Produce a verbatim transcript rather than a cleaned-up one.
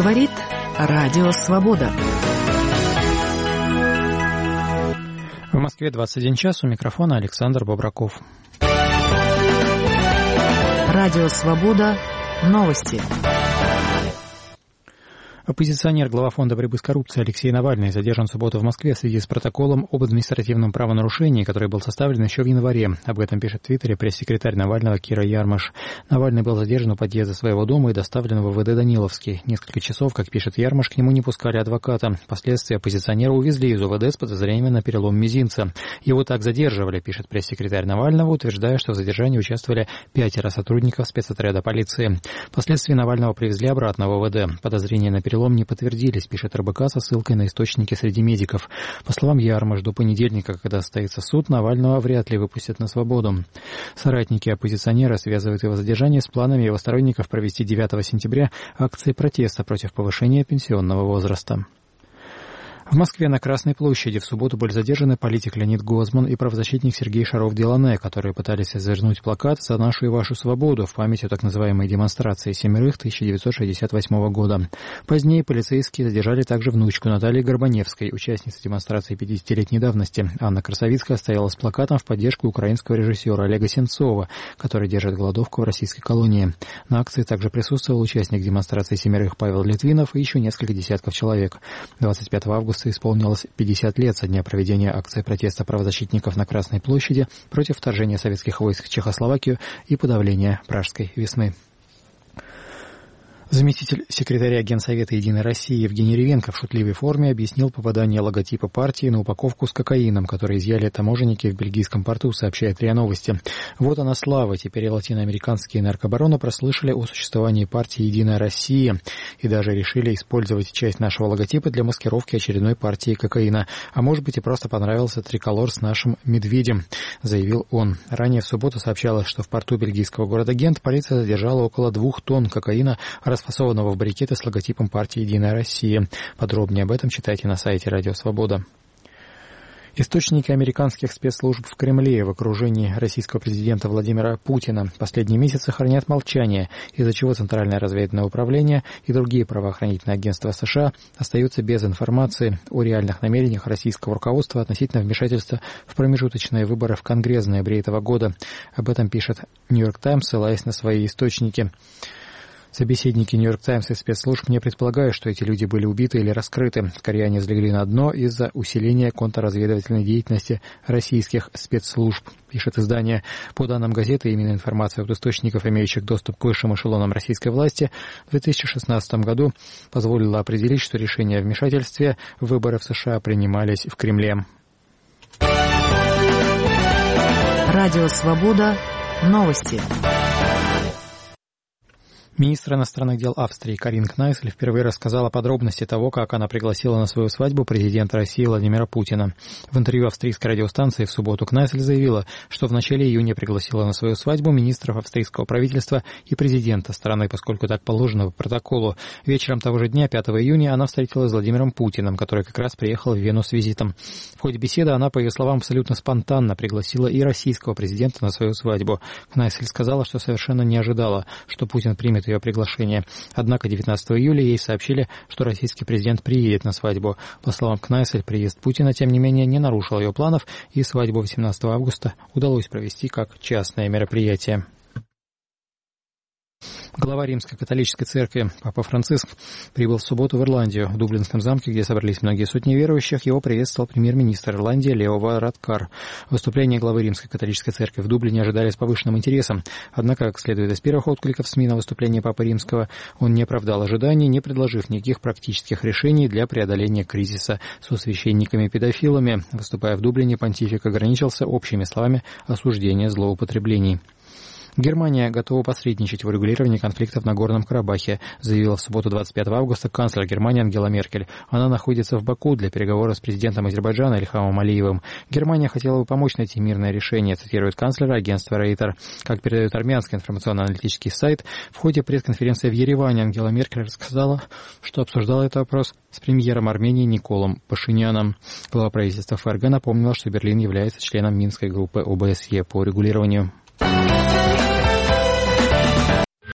Говорит Радио Свобода. В Москве двадцать один час, у микрофона Александр Бобраков. Радио Свобода. Новости. Оппозиционер, глава Фонда борьбы с коррупцией Алексей Навальный задержан в субботу в Москве в связи с протоколом об административном правонарушении, который был составлен еще в январе. Об этом пишет в Твиттере пресс-секретарь Навального Кира Ярмаш. Навальный был задержан у подъезда своего дома и доставлен в ВВД Даниловский. Несколько часов, как пишет Ярмаш, к нему не пускали адвоката. Впоследствии оппозиционера увезли из УВД с подозрением на перелом мизинца. Его так задерживали, пишет пресс-секретарь Навального, утверждая, что в задержании участвовали пятеро сотрудников спецотряда полиции. Впоследствии Навального привезли обратно в УВД. Подозрения на перелом не подтвердились, пишет РБК со ссылкой на источники среди медиков. По словам Ярмаш, до понедельника, когда состоится суд, Навального вряд ли выпустят на свободу. Соратники оппозиционера связывают его задержание с планами его сторонников провести девятого сентября акции протеста против повышения пенсионного возраста. В Москве на Красной площади в субботу были задержаны политик Леонид Гозман и правозащитник Сергей Шаров-Делане, которые пытались развернуть плакат «За нашу и вашу свободу» в память о так называемой демонстрации семерых тысяча девятьсот шестьдесят восьмого года. Позднее полицейские задержали также внучку Натальи Горбаневской, участницы демонстрации пятидесятилетней давности. Анна Красовицкая стояла с плакатом в поддержку украинского режиссера Олега Сенцова, который держит голодовку в российской колонии. На акции также присутствовал участник демонстрации семерых Павел Литвинов и еще несколько десятков человек. двадцать пятого августа исполнилось пятьдесят лет со дня проведения акции протеста правозащитников на Красной площади против вторжения советских войск в Чехословакию и подавления Пражской весны. Заместитель секретаря Генсовета «Единой России» Евгений Ревенко в шутливой форме объяснил попадание логотипа партии на упаковку с кокаином, который изъяли таможенники в бельгийском порту, сообщает РИА Новости. Вот она слава, теперь и латиноамериканские наркобароны прослышали о существовании партии «Единая Россия» и даже решили использовать часть нашего логотипа для маскировки очередной партии кокаина. А может быть и просто понравился триколор с нашим медведем, заявил он. Ранее в субботу сообщалось, что в порту бельгийского города Гент полиция задержала около двух тонн кокаина, расфасованного в брикеты с логотипом партии «Единая Россия». Подробнее об этом читайте на сайте Радио Свобода. Источники американских спецслужб в Кремле в окружении российского президента Владимира Путина последние месяцы хранят молчание, из-за чего Центральное разведывательное управление и другие правоохранительные агентства США остаются без информации о реальных намерениях российского руководства относительно вмешательства в промежуточные выборы в Конгресс в ноябре этого года. Об этом пишет «Нью-Йорк Таймс», ссылаясь на свои источники. Собеседники «Нью-Йорк Таймс» и спецслужб не предполагают, что эти люди были убиты или раскрыты. Скорее, они взлегли на дно из-за усиления контрразведывательной деятельности российских спецслужб, пишет издание. По данным газеты, именно информация от источников, имеющих доступ к высшим эшелонам российской власти, в две тысячи шестнадцатом году позволила определить, что решения о вмешательстве в выборы в США принимались в Кремле. Радио Свобода. Новости. Министр иностранных дел Австрии Карин Кнайсель впервые рассказала подробности того, как она пригласила на свою свадьбу президента России Владимира Путина. В интервью австрийской радиостанции в субботу Кнайсель заявила, что в начале июня пригласила на свою свадьбу министров австрийского правительства и президента страны, поскольку так положено по протоколу. Вечером того же дня, пятого июня, она встретилась с Владимиром Путиным, который как раз приехал в Вену с визитом. В ходе беседы она, по ее словам, абсолютно спонтанно пригласила и российского президента на свою свадьбу. Кнайсель сказала, что совершенно не ожидала, что Путин примет ее приглашение. Однако девятнадцатого июля ей сообщили, что российский президент приедет на свадьбу. По словам Кнайсель, приезд Путина, тем не менее, не нарушил ее планов, и свадьбу восемнадцатого августа удалось провести как частное мероприятие. Глава Римской католической церкви Папа Франциск прибыл в субботу в Ирландию. В Дублинском замке, где собрались многие сотни верующих, его приветствовал премьер-министр Ирландии Лео Варадкар. Выступление главы Римской католической церкви в Дублине ожидали с повышенным интересом. Однако, как следует из первых откликов СМИ на выступление Папы Римского, он не оправдал ожиданий, не предложив никаких практических решений для преодоления кризиса со священниками-педофилами. Выступая в Дублине, понтифик ограничился общими словами осуждения злоупотреблений. Германия готова посредничать в урегулировании конфликта в Нагорном Карабахе, заявила в субботу двадцать пятого августа канцлер Германии Ангела Меркель. Она находится в Баку для переговоров с президентом Азербайджана Ильхамом Алиевым. Германия хотела бы помочь найти мирное решение, цитирует канцлера агентство Рейтер. Как передает армянский информационно-аналитический сайт, в ходе пресс-конференции в Ереване Ангела Меркель рассказала, что обсуждала этот вопрос с премьером Армении Николом Пашиняном. Глава правительства ФРГ напомнила, что Берлин является членом Минской группы ОБСЕ по урегулированию.